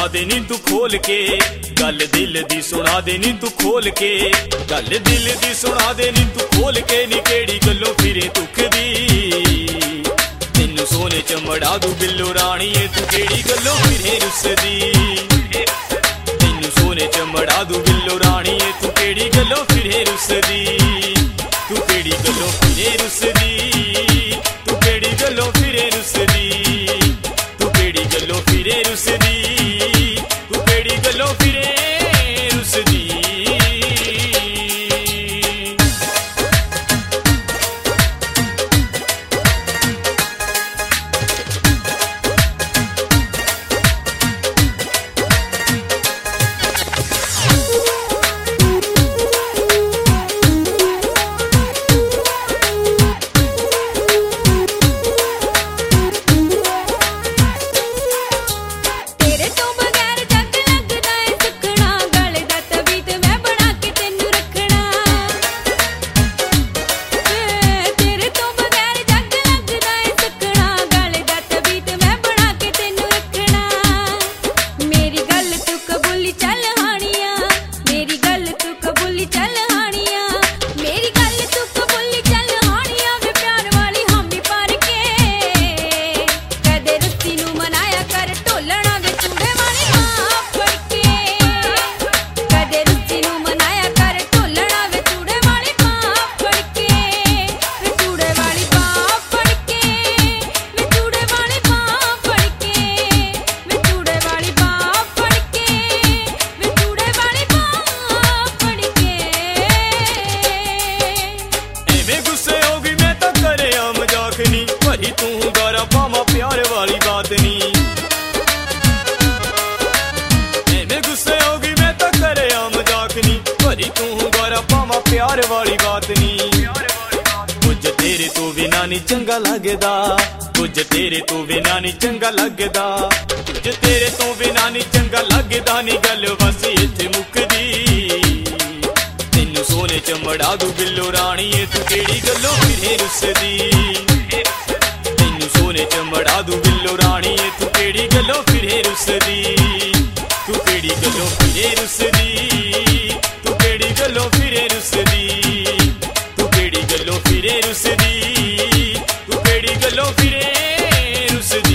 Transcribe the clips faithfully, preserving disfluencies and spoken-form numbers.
सुना दे नी तू खोल के, गल दिल दी सुना दे नी तू खोल के, गल दिल दी सुना दे नी तू खोल के, नी केड़ी गल्लों फिरे दुख दी, तेनू सोने च मड़ा दू बिल्लो राणीए, तू केड़ी गल्लों फिरे रुसदी, तेनू सोने च मड़ा दू बिल्लो राणीए, तू केड़ी गल्लों फिरे रुसदी, तू केड़ी गल्लों फिरे रुसदी, तू केड़ी गल्लों फिरे रुसदी, तू केड़ी गल्लों फिरे रुसदी, तू केड़ी गल्लों फिरे रुसदी। भरी तू गारा पावा प्यार वाली बात नी, एवें गुस्से होगी मैं तो करे मजाक नी, भरी तू गारा पावा प्यार वाली बात नी, कुछ तेरे तो बिना नी चंगा लगदा, कुछ तेरे तो बिना नी चंगा लगदा, कुछ तेरे तो बिना नी चंगा लगदा, नी गल बस इत्थे मुकदी, तेनू सोने च मड़ा दू बिल्लो राणीए, तू केड़ी गल्लों फिरे रुसदी, सोने च मड़ा दू बिल्लो राणीए, तू केड़ी गल्लों फिरे रुसदी, तू केड़ी गल्लों फिरे रुसदी, तू केड़ी गल्लों फिरे रुसदी, तू केड़ी गल्लों फिरे रुसदी, तू केड़ी गल्लों फिरे रुसदी।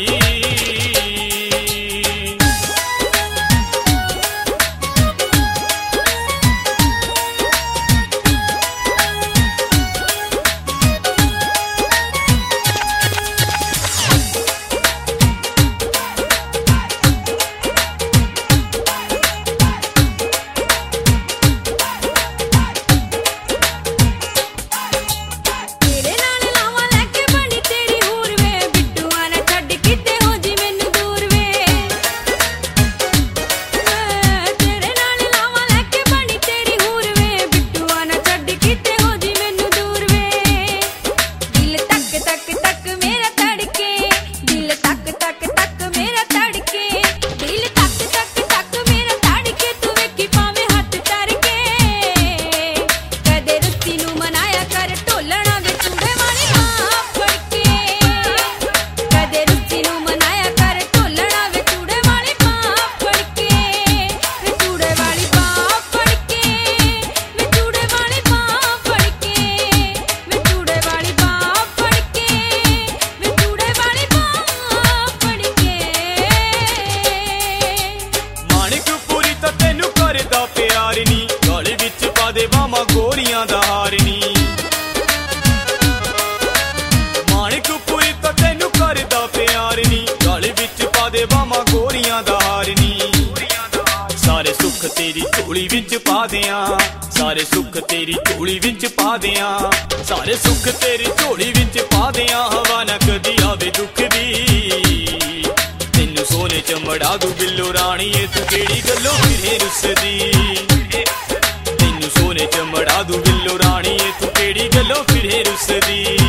गोरियां दा हारनी माणिक पूरी तो तेनू करदा प्यार नी, गल विच पा दे बामा गोरियां दा हारनी, सारे सुख तेरी झोली विच पा दियां, सारे सुख तेरी झोली विच पा दियां, सारे सुख तेरी झोली विच पा दियां, हवा ना कदी आवे दुख दी, तेनू सोने च मड़ा दू बिल्लो राणीए, तू केड़ी गल्लों फिरे रुसदी, सोने च मड़ा दू बिल्लो राणीए, तू केड़ी गल्लों फिरे रुसदी।